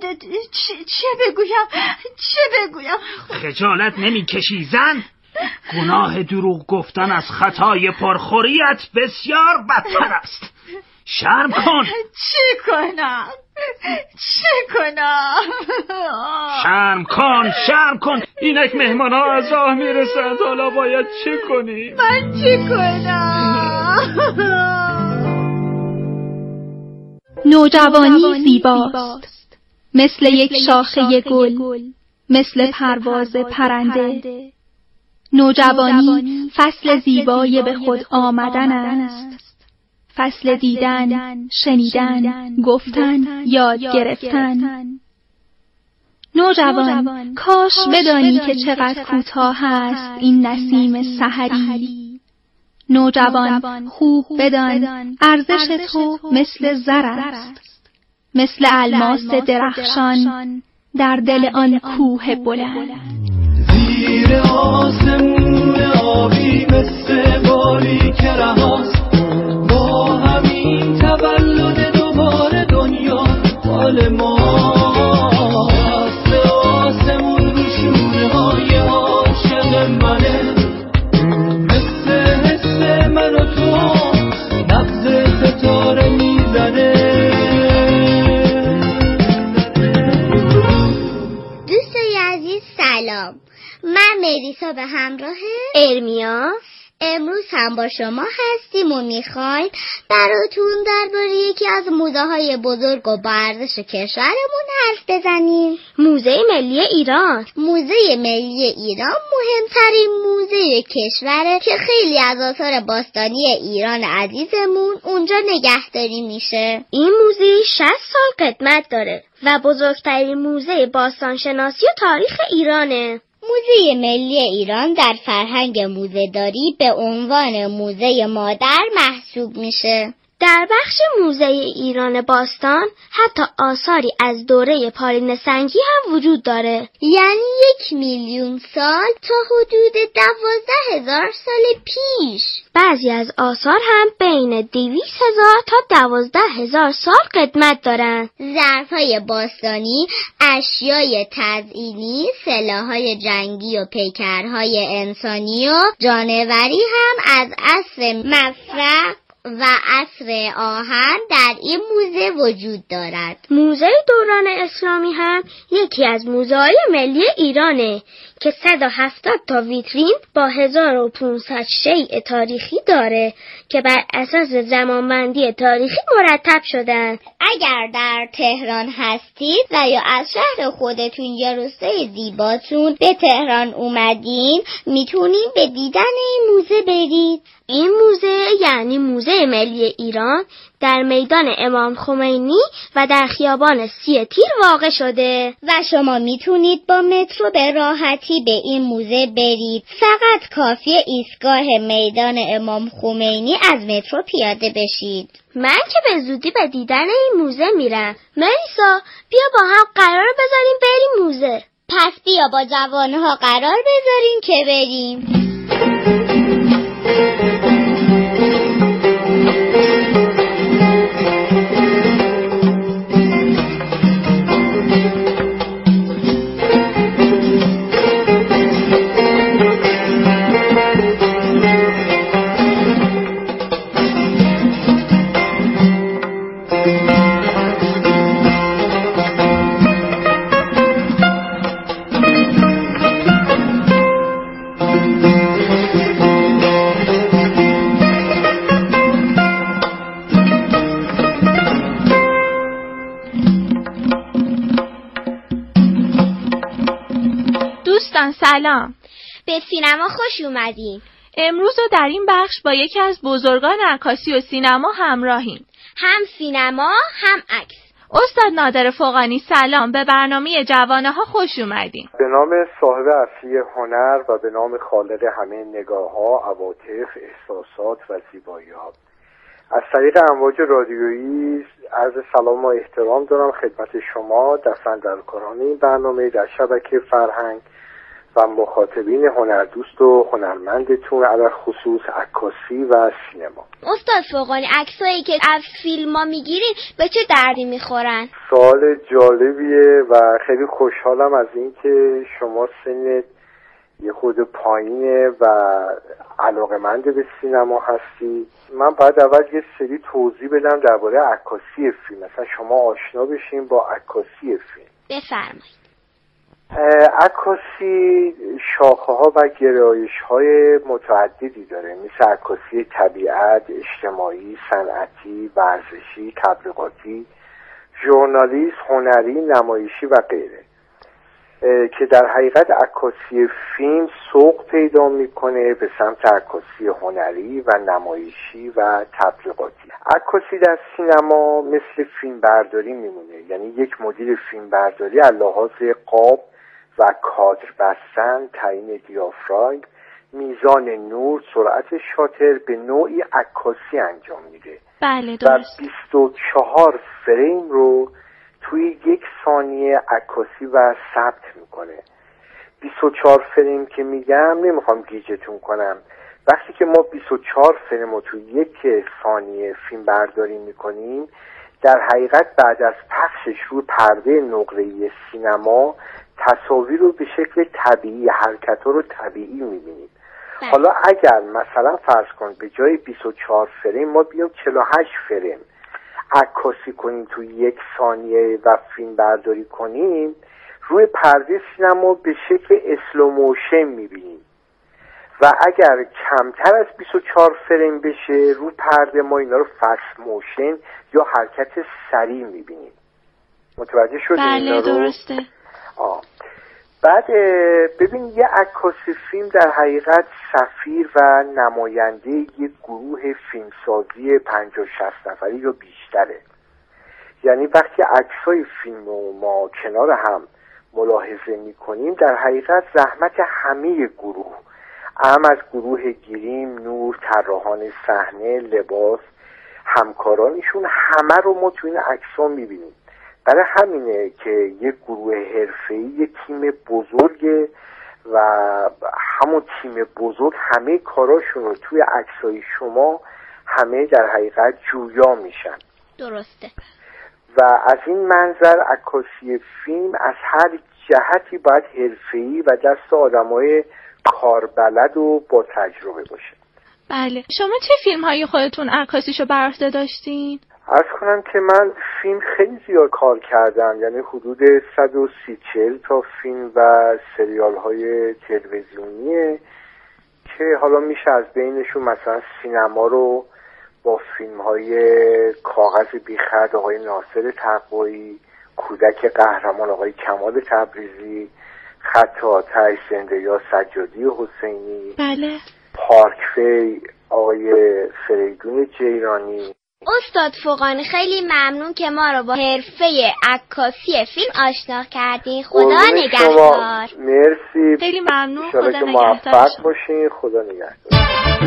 چه بگویم؟ خجالت نمی‌کشی زن؟ گناه دروغ گفتن از خطای پرخوریت بسیار بدتر است. شرم کن. چه کنم؟ شرم کن. اینک مهمان‌ها از راه میرسند، حالا باید چه کنی؟ من چه کنم؟ نوجوانی زیباست، مثل یک شاخه گل، مثل پرواز پرنده. نوجوانی فصل زیبای به خود آمدن است، فصل دیدن، شنیدن، گفتن، یاد گرفتن. نوجوان، کاش بدانی که چقدر کوتاه است این نسیم سحری. نوجوان، خوب بدان ارزش تو مثل زر است، مثل الماس درخشان در دل آن کوه بلند. زیر آسمون آبی مثل باری که رهاست، با همین تولد دوباره دنیا حال ماست. آسمون رو شونه های عاشق منه، مثل حس من و تو نبض ستاره میزنه. دوستای عزیز سلام، من ملیسا به همراه ارمیا امروز هم با شما هستیم و میخوایم براتون درباره یکی از موزه‌های بزرگ و با ارزش کشورمون حرف بزنیم. موزه ملی ایران. موزه ملی ایران مهمترین موزه کشوره که خیلی از آثار باستانی ایران عزیزمون اونجا نگهداری میشه. این موزه 60 سال قدمت داره و بزرگترین موزه باستانشناسی و تاریخ ایرانه. موزه ملی ایران در فرهنگ موزه‌داری به عنوان موزه مادر محسوب میشه. در بخش موزه ایران باستان حتی آثاری از دوره پارین سنگی هم وجود داره، یعنی 1,000,000 سال تا حدود 12,000 سال پیش. بعضی از آثار هم بین 200,000 تا 12,000 سال قدمت دارن. ظرف‌های باستانی، اشیای تزئینی، سلاح‌های جنگی و پیکرهای انسانی و جانوری هم از عصر مفرق و عصر آهن در این موزه وجود دارد. موزه دوران اسلامی هم یکی از موزه‌های ملی ایرانه که 170 تا ویترین با 1500 شیء تاریخی داره که بر اساس زمانبندی تاریخی مرتب شدن. اگر در تهران هستید و یا از شهر خودتون یا روستای زیباتون به تهران اومدین، میتونین به دیدن این موزه برید. این موزه یعنی موزه ملی ایران در میدان امام خمینی و در خیابان 30 تیر واقع شده و شما میتونید با مترو به راحتی به این موزه برید. فقط کافیه ایستگاه میدان امام خمینی از مترو پیاده بشید. من که به زودی به دیدن این موزه میرم. ملیسا، بیا با هم قرار بذاریم بریم موزه. پس بیا با جوانها قرار بذاریم که بریم. سلام، به سینما خوش اومدین. امروز رو در این بخش با یکی از بزرگان عکاسی و سینما همراهیم. هم سینما هم عکس. استاد نادر فغانی سلام، به برنامه جوانه ها خوش اومدین. به نام صاحب اصلی هنر و به نام خالق همه نگاه ها، عواطف، احساسات و زیبایی ها، از طریق امواج رادیویی عرض سلام و احترام دارم خدمت شما دستاندرکاران این برنامه در شبکه فرهنگ و مخاطبین هنردوست و هنرمندتون علی خصوص عکاسی و سینما. استاد فغانی، عکسایی که از فیلم‌ها میگیرین به چه دردی میخورن؟ سوال جالبیه و خیلی خوشحالم از اینکه شما سنت یه خود پایینه و علاقه‌مند به سینما هستی. من باید اول یه سری توضیح بدم درباره عکاسی فیلم، مثلا شما آشنا بشین با عکاسی فیلم. بفرمایید. عکاسی شاخه‌ها و گرایش‌های متعددی داره، مثل عکاسی طبیعت، اجتماعی، صنعتی، ورزشی، تبلیغاتی، ژورنالیست، هنری، نمایشی و غیره، که در حقیقت عکاسی فیلم سوق پیدا میکنه به سمت عکاسی هنری و نمایشی و تبلیغاتی. عکاسی در سینما مثل فیلم برداری میمونه، یعنی یک مدیر فیلم برداری از لحاظ قاب و کادر بستن، تعیین دیافراگم، میزان نور، سرعت شاتر به نوعی عکاسی انجام میده. بله درست. و 24 فریم رو توی 1 ثانیه عکاسی و ثبت میکنه. 24 فریم که میگم نمیخوام گیجتون کنم، وقتی که ما 24 فریم رو توی 1 ثانیه فیلم برداری میکنیم، در حقیقت بعد از پخشش روی پرده نقره‌ای سینما تصاویر رو به شکل طبیعی، حرکت‌ها رو طبیعی میبینیم. حالا اگر مثلا فرض کن به جای 24 فریم ما بیام 48 فریم عکاسی کنیم توی 1 ثانیه و فیلم برداری کنیم، روی پرده سینما به شکل اسلو موشن میبینیم و اگر کمتر از 24 فریم بشه روی پرده ما اینا رو فست موشن یا حرکت سریع میبینیم. متوجه شدید؟ بله درسته. بعد ببین یه عکاس فیلم در حقیقت سفیر و نماینده یک گروه فیلمسازی 50-60 نفری یا بیشتره. یعنی وقتی عکسای فیلم رو ما کنار هم ملاحظه میکنیم، در حقیقت زحمت همه گروه، از گروه گریم، نور، طراحان صحنه، لباس، همکارانشون، همه رو ما تو این عکس‌ها میبینیم. برای همینه که یک گروه حرفه‌ای، یک تیم بزرگه و همون تیم بزرگ همه کاراشون رو توی عکسای شما همه در حقیقت جویا میشن. درسته. و از این منظر عکاسی فیلم از هر جهتی باید حرفه‌ای و دست آدمای کاربلد و با تجربه باشه. بله. شما چه فیلم‌هایی خودتون عکاسیشو بر عهده داشتین؟ عرض کنم که من فیلم خیلی زیاد کار کردم، یعنی حدود 130-140 تا فیلم و سریال های تلویزیونیه که حالا میشه از بینشون مثلا سینما رو با فیلم های کاغذ بیخط آقای ناصر تقوایی، کودک قهرمان آقای کمال تبریزی، خط آتش زنده‌یار سجادی حسینی، بله، پارک فی آقای فریدون جیرانی. استاد فغانی خیلی ممنون که ما رو با حرفه عکاسی فیلم آشنا کردین. خدا نگهدار. مرسی. خیلی ممنون. خدا نگهدار. موفق باشین. خدا نگهدار.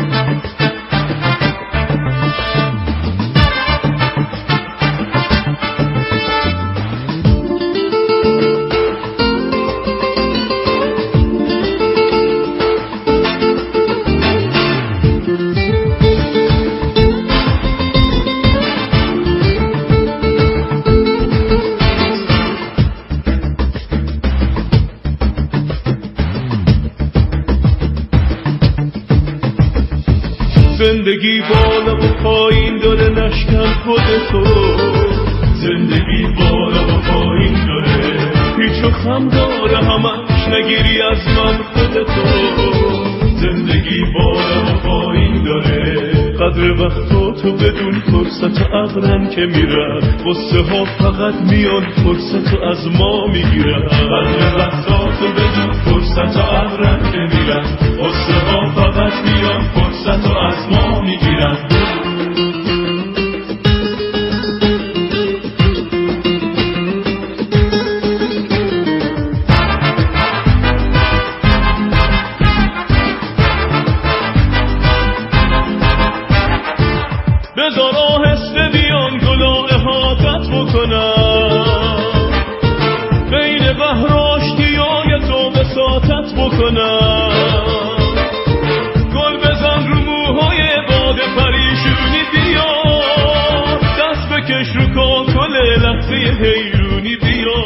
زندگی بالا و پایین داره، نشکن خودتو. زندگی بالا و پایین داره، هیچ و خم داره، همش نگیری از من خودتو. زندگی بالا و پایین داره، قدر وقتاتو بدون، فرصت عقلن که میرن، قصه ها فقط میان، فرصتو از ما میگیرن. قدر وقتاتو بدون، فرصت عقلن که میرن، قصه ها فقط میان، فرصتو از ما میگیرن. بذار آهسته بیان گلاه احاطت بکنم، بین بحر آشتیای تو بساطت بکنم. بکنم. گل بزن رو موهای باد پریشونی بیا، دست بکش رو کاکل لحظه حیرونی بیا.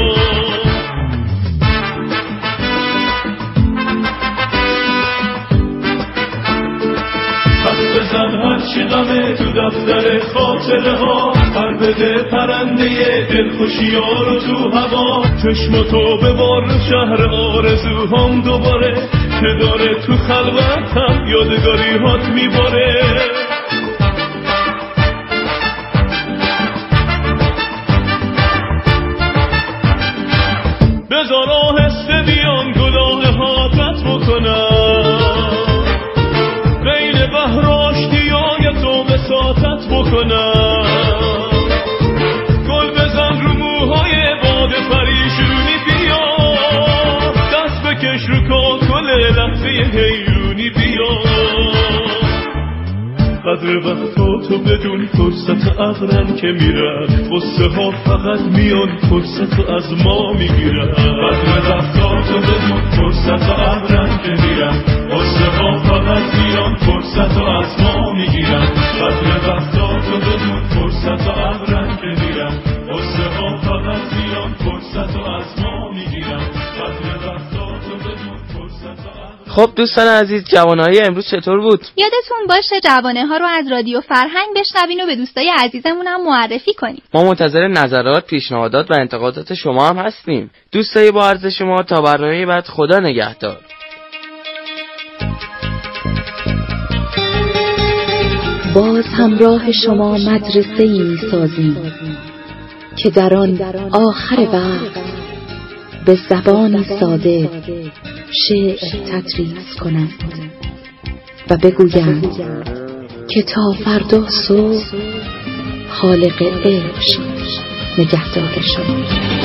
بزن هرچی غمه تو دفتر خاطره ها، پر بده پرنده دلخوشی ها رو تو هوا. چشماتو ببار شهر آرزوهام دوباره، که داره تو خلوتم یادگاری هات میباره. بذار آهسته بیان گلاه هاتت بکنم، بین بحر آشتیای تو بساطت بکنم. گل بزن رو موهای باد پریشونی بیا، دست بکش رو کاکل لحظه حیرونی بیا. قدر وقتاتو بدون فرصت عقرن که میرن، غصه ها فقط میان فرصتو از ما میگیرن. قدر وقتاتو بدون فرصت عقرن که میرن، غصه ها فقط میان فرصتو از ما میگیرن. قدر وقتاتو بدون فرصت عقرن که میرن، غصه ها فقط میان فرصتو از ما میگیرن. قدر وقتاتو بدون فرصت عقرن. خب دوستان عزیز، جوانه‌های امروز چطور بود؟ یادتون باشه جوانه ها رو از رادیو فرهنگ بشنوین و به دوستای عزیزمون هم معرفی کنیم. ما منتظر نظرات، پیشنهادات و انتقادات شما هم هستیم. دوستای با عرض شما تا برنامه بعد، خدا نگهدار. باز همراه شما مدرسه‌ای می‌سازیم که در آن آخر وقت به زبانی ساده شعر تدریس کنند و بگویند که تا فردا صبح خالق عشق نگهدار شما.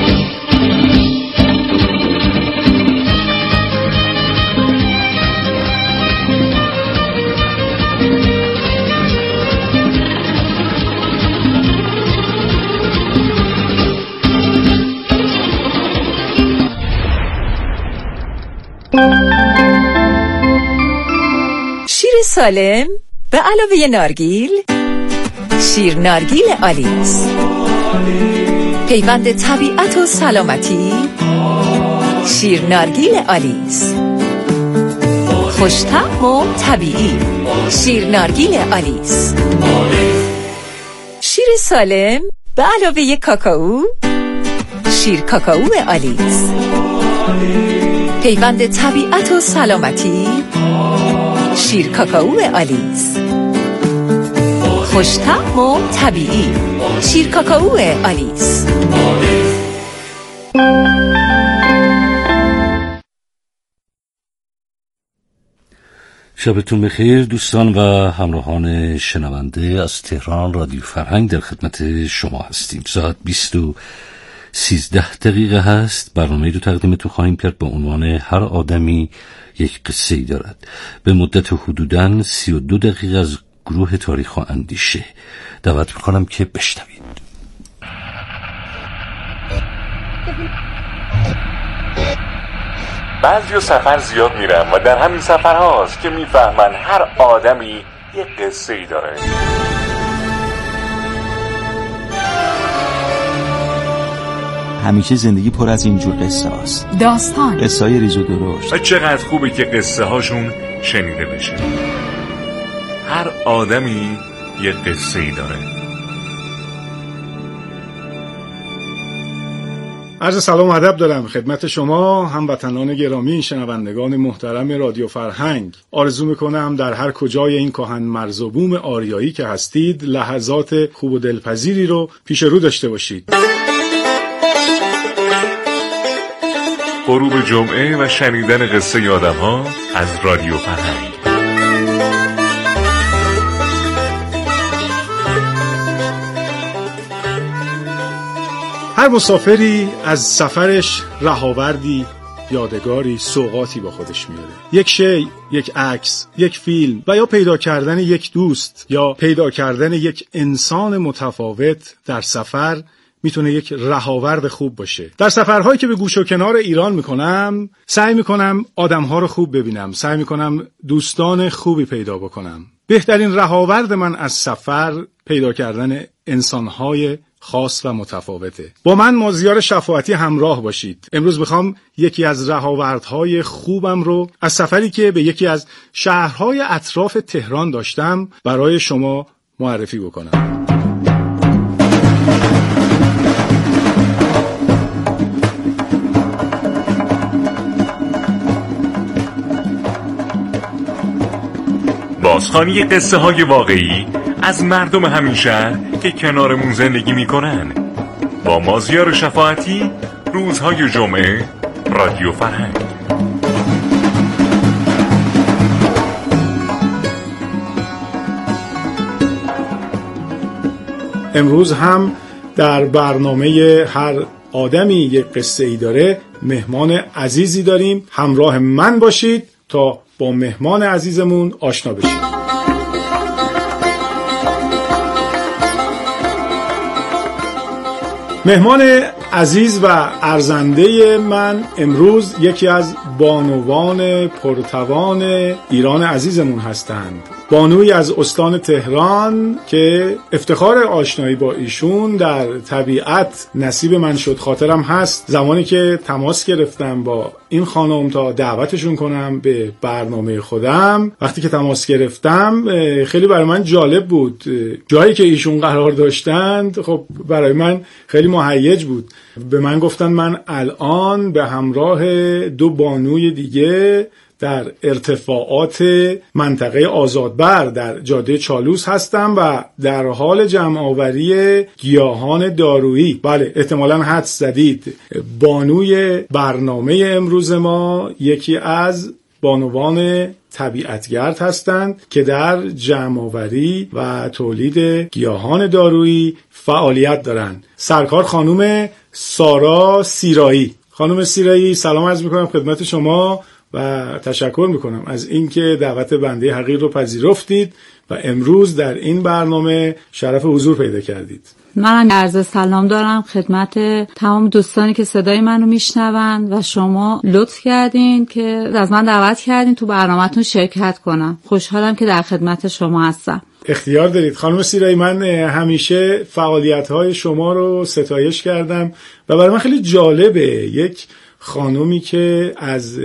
شیر سالم به علاوه نارگیل، شیر نارگیل آلیس، پیوند طبیعت و سلامتی. شیر نارگیل آلیس، خوش‌طعم و طبیعی. شیر نارگیل آلیس. شیر سالم به علاوه کاکائو، شیر کاکائو آلیس، پیوند طبیعت و سلامتی. شیر کاکائو آلیس، خوش‌طعم و طبیعی. شیر کاکائو آلیس. شبتون بخیر دوستان و همراهان شنونده از تهران. رادیو فرهنگ در خدمت شما هستیم. ساعت 20:13 هست. برنامه‌ای رو تقدیمتون خواهیم کرد با عنوان هر آدمی یک قصه‌ای دارد، به مدت حدوداً 32 دقیقه از گروه تاریخ و اندیشه. دعوت می‌کنم که بشنوید. بعضی سفر زیاد میرن و در همین سفر هاست که میفهمن هر آدمی یک قصه‌ای داره. همیشه زندگی پر از اینجور قصه هاست. داستان، قصه‌های ریز و درشت. و چقدر خوبه که قصه هاشون شنیده بشه. هر آدمی یک قصه‌ای داره. عرض سلام و ادب دارم خدمت شما هموطنان گرامی، شنوندگان محترم رادیو فرهنگ. آرزو میکنم در هر کجای این کهن مرز و بوم آریایی که هستید لحظات خوب و دلپذیری رو پیش رو داشته باشید. غروب جمعه و شنیدن قصه آدم‌ها از رادیو فرهنگ. هر مسافری از سفرش رهاوردی، یادگاری، سوغاتی با خودش میاره. یک شی، یک عکس، یک فیلم و یا پیدا کردن یک دوست یا پیدا کردن یک انسان متفاوت در سفر میتونه یک رهاورد خوب باشه. در سفرهایی که به گوشه و کنار ایران میکنم سعی میکنم آدمها رو خوب ببینم، سعی میکنم دوستان خوبی پیدا بکنم. بهترین رهاورد من از سفر پیدا کردن انسانهای خاص و متفاوته. با من مازیار شفاعتی همراه باشید. امروز میخوام یکی از رهاوردهای خوبم رو از سفری که به یکی از شهرهای اطراف تهران داشتم برای شما معرفی بکنم. بازخوانی قصه های واقعی از مردم همین شهر که کنارمون زندگی میکنن با مازیار شفاعتی، روزهای جمعه، رادیو فرهنگ. امروز هم در برنامه هر آدمی یک قصه ای داره مهمان عزیزی داریم. همراه من باشید تا با مهمان عزیزمون آشنا بشیم. مهمان عزیز و ارزنده من امروز یکی از بانوان پرتوان ایران عزیزمون هستند. بانوی از استان تهران که افتخار آشنایی با ایشون در طبیعت نصیب من شد. خاطرم هست زمانی که تماس گرفتم با این خانم تا دعوتشون کنم به برنامه خودم. وقتی که تماس گرفتم خیلی برای من جالب بود. جایی که ایشون قرار داشتند خب برای من خیلی مهیج بود. به من گفتن من الان به همراه دو بانوی دیگه در ارتفاعات منطقه آزادبر در جاده چالوس هستم و در حال جمع‌آوری گیاهان دارویی. بله احتمالاً حدس زدید. بانوی برنامه امروز ما یکی از بانوان طبیعتگرد هستند که در جمع‌آوری و تولید گیاهان دارویی فعالیت دارند. سرکار خانم سارا سیرایی. خانم سیرایی سلام عرض می‌کنم خدمت شما و تشکر میکنم از اینکه دعوت بنده حقیر رو پذیرفتید و امروز در این برنامه شرف حضور پیدا کردید. من عرض سلام دارم خدمت تمام دوستانی که صدای منو میشنوند و شما لطف کردین که از من دعوت کردین تو برنامه‌تون شرکت کنم. خوشحالم که در خدمت شما هستم. اختیار دارید. خانم سیرایی من همیشه فعالیت‌های شما رو ستایش کردم و برای من خیلی جالبه یک خانومی که از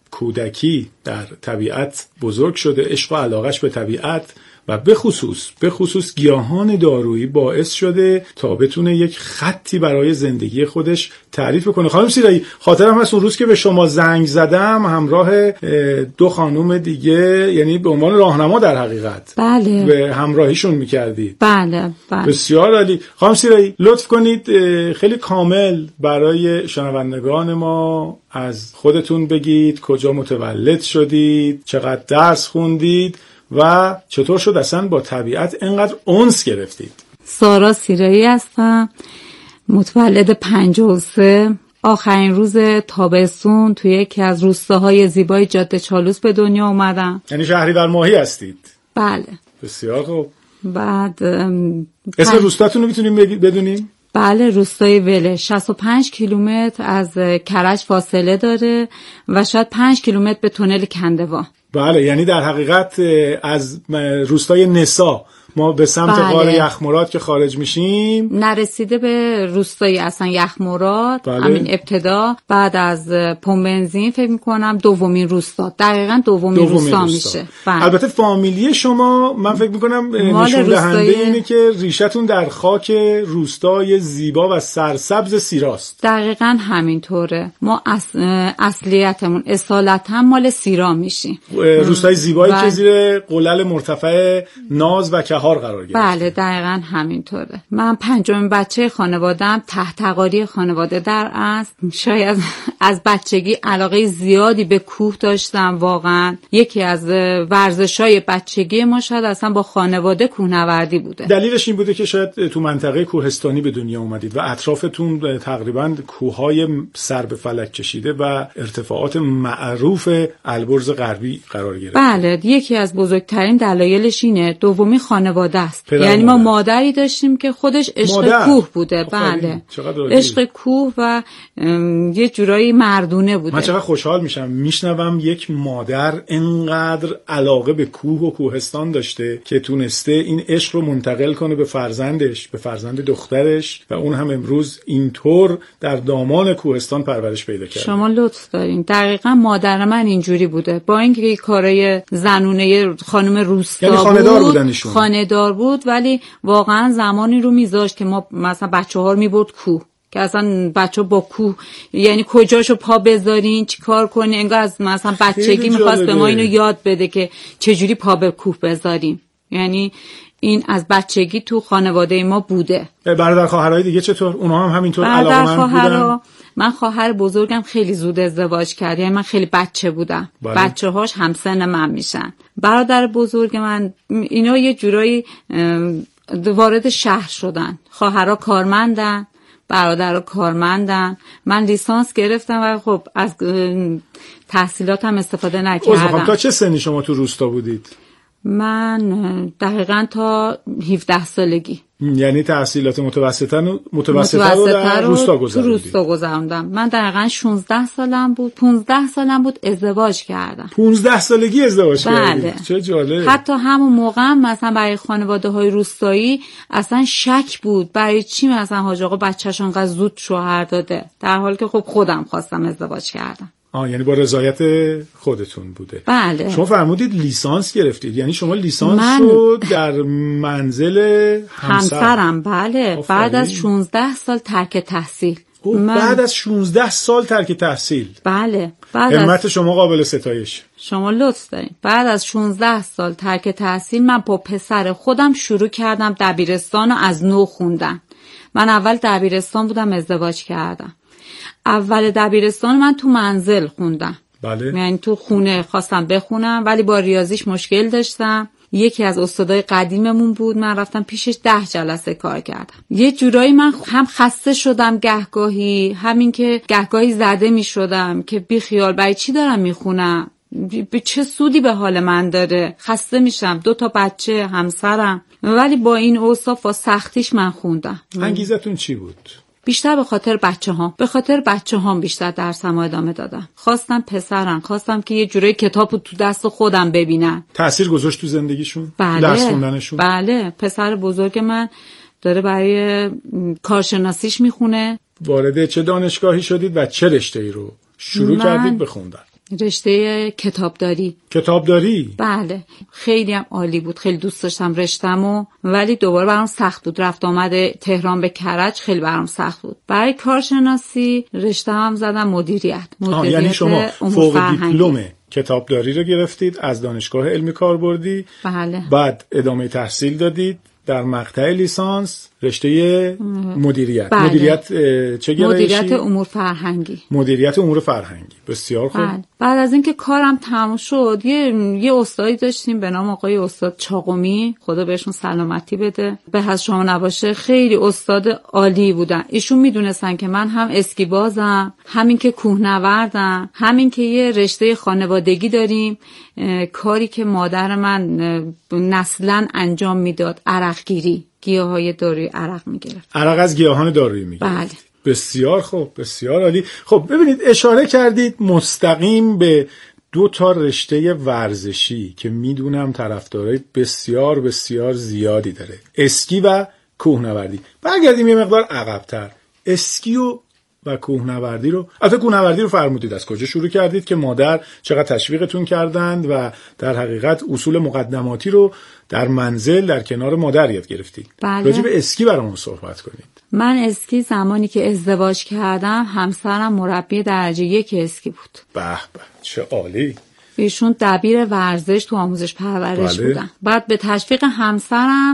کودکی در طبیعت بزرگ شده، عشق و علاقش به طبیعت و به خصوص گیاهان دارویی باعث شده تا بتونه یک خطی برای زندگی خودش تعریف کنه. خانم سیرایی خاطرم هست اون روز که به شما زنگ زدم همراه دو خانم دیگه، یعنی به عنوان راهنما در حقیقت بله به همراهیشون میکردید. بله بسیار عالی. خانم سیرایی لطف کنید خیلی کامل برای شنوندگان ما از خودتون بگید، کجا متولد شدید، چقدر درس خوندید و چطور شد اصلا با طبیعت اینقدر انس گرفتید؟ سارا سیرایی هستم، متولد 53، آخرین روز تابستون توی یکی از روستاهای زیبای جاده چالوس به دنیا اومدم. یعنی شهریور ماهی هستید؟ بله. بسیار خوب. بعد اسم روستاتون رو میتونیم بدونیم؟ بله روستای وله 65 کیلومتر از کرج فاصله داره و شاید 5 کیلومتر به تونل کندوان. بله یعنی در حقیقت از روستای نسا ما به سمت غار یخمراد که خارج میشیم نرسیده به روستای اصلا یخمراد. همین ابتدا بعد از پمپ بنزین فکر میکنم دومین روستا، دقیقاً دومین روستا میشه. البته فامیلی شما من فکر میکنم نشون دهنده اینه که ریشتون در خاک روستای زیبا و سرسبز سیراست. دقیقاً همینطوره. ما اصلیتمون اصالتا مال سیرا میشیم. روستای زیبایی که زیر قلل مرتفع ناز و کهار قرار گرفته. بله دقیقاً همینطوره. من پنجمین بچه خانواده‌ام، تحتقاری خانواده در است. شاید از بچگی علاقه زیادی به کوه داشتم. واقعا یکی از ورزش‌های بچگی ما شاید اصلا با خانواده کوهنوردی بوده. دلیلش این بوده که شاید تو منطقه کوهستانی به دنیا اومدید و اطرافتون تقریبا کوههای سر به فلک کشیده و ارتفاعات معروف البرز غربی قرار گرفت. بله، یکی از بزرگترین دلایلش اینه. دومی خانواده است. یعنی ما مادری داشتیم که خودش عشق کوه بوده. بله، عشق کوه و یه جورایی مردونه بوده. من چقدر خوشحال میشم میشنوم یک مادر اینقدر علاقه به کوه و کوهستان داشته که تونسته این عشق رو منتقل کنه به فرزندش، به فرزند دخترش و اون هم امروز اینطور در دامان کوهستان پرورش پیدا کرده. شما لطف دارین. دقیقاً مادر من اینجوری بوده. با اینکه کارای زنونه خانم روستا یعنی خانه‌دار بودن ایشون. خانه‌دار بود، ولی واقعاً زمانی رو میذاشت که ما مثلا بچه‌ها رو میبرد کوه، که اصلا بچه با کوه یعنی کجاشو پا بذارین چی کار کنین، انگار از مثلا بچگی میخواست به ما اینو یاد بده که چجوری پا به کوه بذاریم. یعنی این از بچگی تو خانواده ما بوده. برادر خواهرای دیگه چطور؟ اونها هم همینطور علاقه‌مند بودن؟ من خواهر بزرگم خیلی زود ازدواج کرد، یعنی من خیلی بچه بودم. بچه‌هاش همسن من میشن. برادر بزرگ من اینا یه جورایی وارد شهر شدن. خواهرها کارمندن، برادرها کارمندن. من لیسانس گرفتم و خب از تحصیلاتم استفاده نکردم. تا چه سنی شما تو روستا بودید؟ من دقیقاً تا 17 سالگی. یعنی تحصیلات متوسطه رو در روستا گذروندید؟ تو روستا گذروندم. من دقیقاً 16 سالم بود، 15 سالم بود ازدواج کردم. 15 سالگی ازدواج کردید؟ بله. چه جالب. حتی همون موقع مثلا برای خانواده‌های روستایی اصلا شک بود برای چی مثلا حاج آقا بچه‌ش انقدر زود شوهر داده، در حالی که خب خودم خواستم ازدواج کردم. یعنی با رضایت خودتون بوده. بله. شما فرمودید لیسانس گرفتید، یعنی شما لیسانس رو در منزل همسرم. بله. بعد از 16 سال ترک تحصیل. بعد از 16 سال ترک تحصیل. بله. همت شما قابل ستایش. شما لطف دارین. بعد از 16 سال ترک تحصیل من با پسر خودم شروع کردم دبیرستان رو از نو خوندن. من اول دبیرستان بودم، ازدواج کردم. اول دبیرستان من تو منزل خوندم. بله. یعنی تو خونه خواستم بخونم ولی با ریاضیش مشکل داشتم. یکی از استادای قدیممون بود، من رفتم پیشش 10 جلسه کار کردم. یه جورایی من هم خسته شدم گهگاهی، همین که گهگاهی زده می شدم که بی خیال برای چی دارم میخونم، به چه سودی به حال من داره، خسته میشم، 2 تا بچه، همسرم. ولی با این اوصاف و سختیش من خوندم. انگیزتون چی بود؟ بیشتر به خاطر بچه‌هام بیشتر درسم ادامه دادم. خواستم پسرم، خواستم که یه جوری کتابو تو دست خودم ببینن. تأثیر گذاشت تو زندگیشون؟ بله. درس خوندنشون؟ بله. پسر بزرگ من داره برای کارشناسیش میخونه. وارد چه دانشگاهی شدید و چه رشته‌ای رو شروع کردید بخوندن؟ رشته کتابداری. کتابداری؟ بله. خیلی هم عالی بود، خیلی دوست داشتم رشته‌مو، ولی دوباره برام سخت بود. رفت آمد تهران به کرج خیلی برام سخت بود. برای کارشناسی رشته‌ام زدم مدیریت. یعنی شما فوق دیپلم کتابداری رو گرفتید از دانشگاه علمی کاربردی. بله. بعد ادامه تحصیل دادید در مقطع لیسانس رشته مدیریت. بله. مدیریت چه گرایشی؟ مدیریت امور فرهنگی. مدیریت امور فرهنگی. بسیار خوب. بله. بعد از اینکه کارم تموم شد یه استادی داشتیم به نام آقای استاد چاقمی، خدا بهشون سلامتی بده، به حضرت شما نباشه. خیلی استاد عالی بودن. ایشون میدونستن که من هم اسکی بازم، همین که کوهنوردم، همین که یه رشته خانوادگی داریم، کاری که مادر من نسلاً انجام میداد، عرقگیری، گیاهای دارویی عرق میگرفت. عرق از گیاهان دارویی میگرفت. بله. بسیار خوب، بسیار عالی. خب ببینید، اشاره کردید مستقیم به 2 تا رشته ورزشی که میدونم طرفدارای بسیار بسیار زیادی داره، اسکی و کوهنوردی. برگردیم یه مقدار عقب‌تر. اسکی و کوهنوردی رو، البته کوهنوردی رو فرمودید از کجا شروع کردید که مادر چقدر تشویقتون کردند و در حقیقت اصول مقدماتی رو در منزل در کنار مادر یاد گرفتید. بله. راجع به اسکی برامون صحبت کنید. من اسکی زمانی که ازدواج کردم همسرم مربی درجه 1 اسکی بود. به به، چه عالی. ایشون دبیر ورزش تو آموزش پرورش بله. بودن. بعد به تشویق همسرم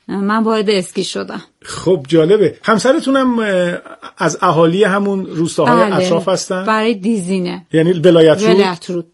من وارد اسکی شدم. خب جالبه. همسرتونم از اهالی همون روستاهای اطراف هستن؟ برای دیزینه، یعنی ولایت رود.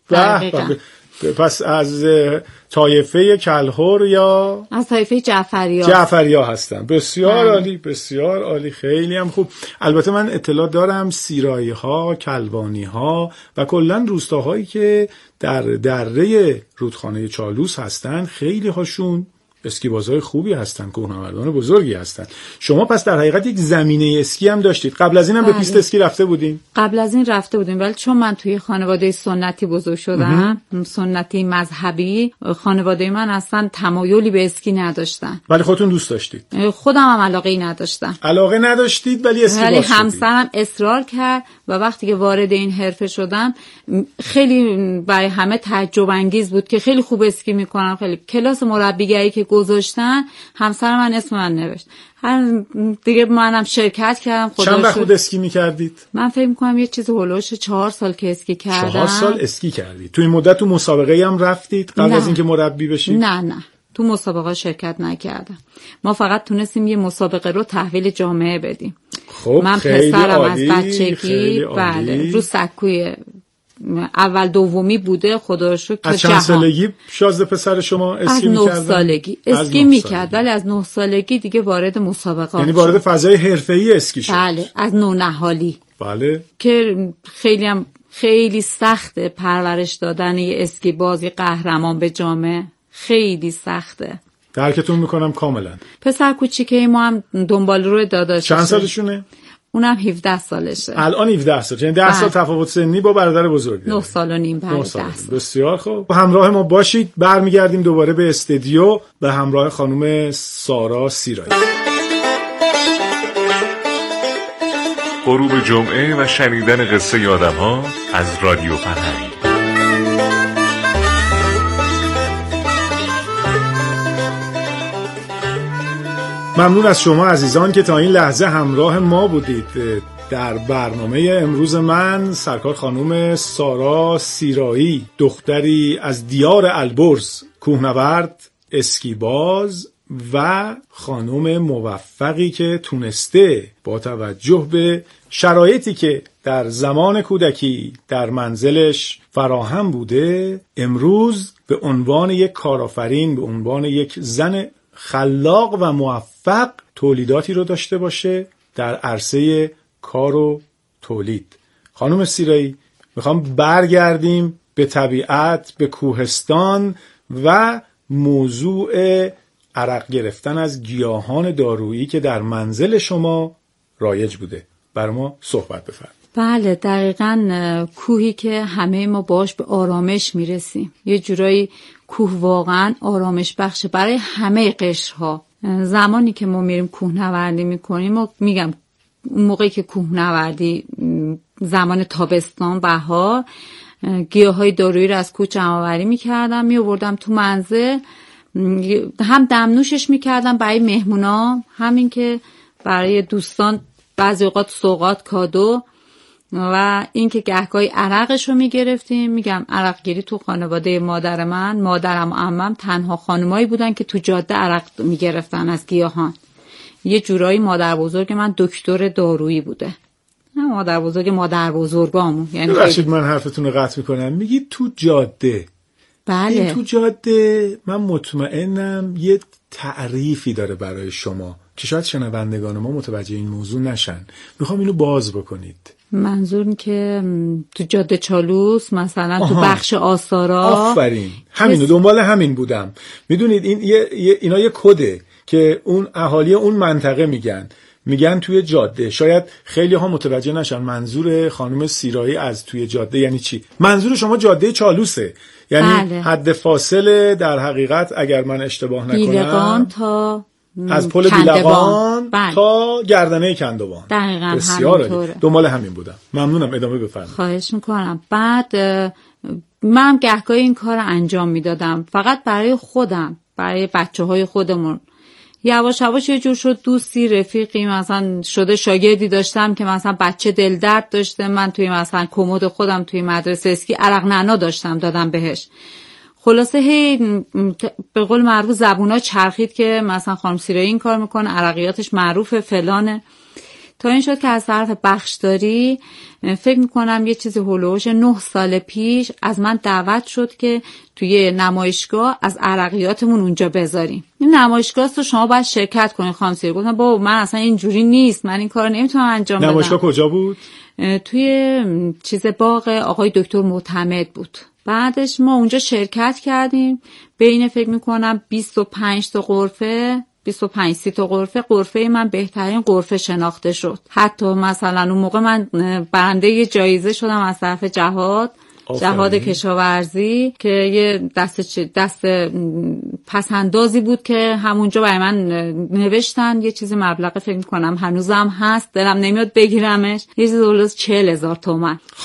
پس از طایفه کلهر یا از طایفه جعفریا هستن. بسیار عالی، بسیار عالی، خیلی هم خوب. البته من اطلاع دارم سیرایی ها، کلبانی ها و کلا روستاهایی که در دره رودخانه چالوس هستن خیلی هاشون اسکیبازهای خوبی هستن، کوهنوردان بزرگی هستن. شما پس در حقیقت یک زمینه اسکی هم داشتید. قبل از اینم به پیست اسکی رفته بودین؟ قبل از این رفته بودیم، ولی چون من توی خانواده سنتی بزرگ شدم، سنتی مذهبی، خانواده من اصلا تمایلی به اسکی نداشتن. ولی خودتون دوست داشتید؟ خودم هم علاقه‌ای نداشتم. علاقه نداشتید ولی اسکی ولی همسرم اصرار کرد و وقتی که وارد این حرفه شدم خیلی برای همه تعجب انگیز بود که خیلی خوب اسکی میکنم. خیلی کلاس مربیگری که گذاشتن همسر من اسم من نوشت. هر دیگه منم شرکت کردم. چند وقت بود اسکی میکردید؟ من فکر میکنم یه چیز هولوش 4 سال که اسکی کردم. 4 سال اسکی کردید؟ تو این مدت تو مسابقه هم رفتید قبل از اینکه مربی بشید؟ نه تو مسابقه شرکت نکردم. ما فقط تونستیم یه مسابقه رو تحویل جامعه بدیم. خب من پسرم از بچگی رو سکوی اول دومی بوده، خدا رو شکر. از چند سالگی شازده پسر شما اسکی میکرد؟ از 9 سالگی اسکی میکرد، ولی از 9 سالگی دیگه وارد مسابقات، یعنی وارد فضای حرفه‌ای اسکی شد. بله، از نونهالی. بله، که خیلی سخته پرورش دادن یه اسکی بازی قهرمان به جامعه، خیلی سخته. درکتون میکنم کاملا. پسر کوچیکه ما هم دنبال روی داداششه. چند سالشونه؟ اونم 17 سالشه. الان 17 سال، یعنی 10 سال تفاوت سنی با برادر بزرگ. 9 سال و نیم بعد 10 سال. بسیار خوب. همراه ما باشید. برمیگردیم دوباره به استودیو به همراه خانم سارا سیرایی. غروب جمعه و شنیدن قصه آدم‌ها از رادیو فرهنگ. ممنون از شما عزیزان که تا این لحظه همراه ما بودید. در برنامه امروز من سرکار خانم سارا سیرایی، دختری از دیار البرز، کوهنورد، اسکیباز و خانم موفقی که تونسته با توجه به شرایطی که در زمان کودکی در منزلش فراهم بوده، امروز به عنوان یک کارآفرین، به عنوان یک زن خلاق و موفق تولیداتی رو داشته باشه در عرصه کار و تولید. خانم سیرایی، میخوام برگردیم به طبیعت، به کوهستان و موضوع عرق گرفتن از گیاهان دارویی که در منزل شما رایج بوده. بر ما صحبت بفرمایید. بله، دقیقاً کوهی که همه ما باش به آرامش میرسیم. یه جورایی کوه واقعاً آرامش بخشه برای همه قشرها. زمانی که ما میریم کوهنوردی میکنیم و میگم اون موقعی که کوهنوردی زمان تابستان، بهار، گیاهای دارویی رو از کوه جمع‌آوری میکردم، میآوردم تو منزل، هم دمنوشش میکردم برای مهمونا، همین که برای دوستان بعضی اوقات سوغات، کادو، و اینکه گهگاهی عرقش رو میگرفتیم. میگم عرق گیری تو خانواده مادرم و عمم تنها خانمایی بودن که تو جاده عرق میگرفتن از گیاهان. یه جورایی مادر بزرگ من دکتر دارویی بوده. مادر بزرگامون. یعنی ببخشید من حرفتون رو قطع میکنم. میگی تو جاده. بله. این تو جاده من مطمئنم یه تعریفی داره برای شما که شاید شنوندگان ما متوجه این موضوع نشن. میخوام اینو باز بکنید. منظور که تو جاده چالوس مثلا تو بخش آثارا. آفرین، همینو دنبال همین بودم. میدونید این اینا یه کده که اون اهالی اون منطقه میگن توی جاده. شاید خیلی ها متوجه نشن منظور خانم سیرایی از توی جاده یعنی چی. منظور شما جاده چالوسه، یعنی بله. حد فاصله در حقیقت اگر من اشتباه نکنم بیلقان تا از پل بیلقان تا گردنه کندوان. دقیقاً بسیار همینطوره. دنبال همین بودم. ممنونم، ادامه بفرمایید. خواهش میکنم. بعد من گهگاهی این کار انجام میدادم فقط برای خودم، برای بچه‌های خودمون. یواش یواش یه جور شد دوستی، رفیقی، مثلا شده شاگردی داشتم که مثلا بچه دل درد داشته، من توی مثلا کمد خودم توی مدرسه اسکی عرق نعنا داشتم دادم بهش. خلاصه هی به قول معروف زبونا چرخید که مثلا خانم سیرایی این کار میکنه، عرقیاتش معروفه فلانه، تا این شد که از طرف بخشداری فکر میکنم یه چیزی هولوش 9 سال پیش از من دعوت شد که توی نمایشگاه از عرقیاتمون اونجا بذاریم. این نمایشگاه رو شما باید شرکت کنین. خانم سیرایی گفتم بابا من اصلا اینجوری نیست، من این کارو نمیتونم انجام بدم. نمایشگاه کجا بود؟ توی باغ آقای دکتر معتمد بود. بعدش ما اونجا شرکت کردیم، بین فکر میکنم 25 تا غرفه 25-30 تا غرفه من بهترین غرفه شناخته شد. حتی مثلا اون موقع من برنده یه جایزه شدم از طرف جهاد کشاورزی که یه دست پسندازی بود که همونجا برای من نوشتن، یه چیزی مبلغ فکر میکنم هنوزم هست، دلم نمیاد بگیرمش، یه چیزی 40,000 تومان.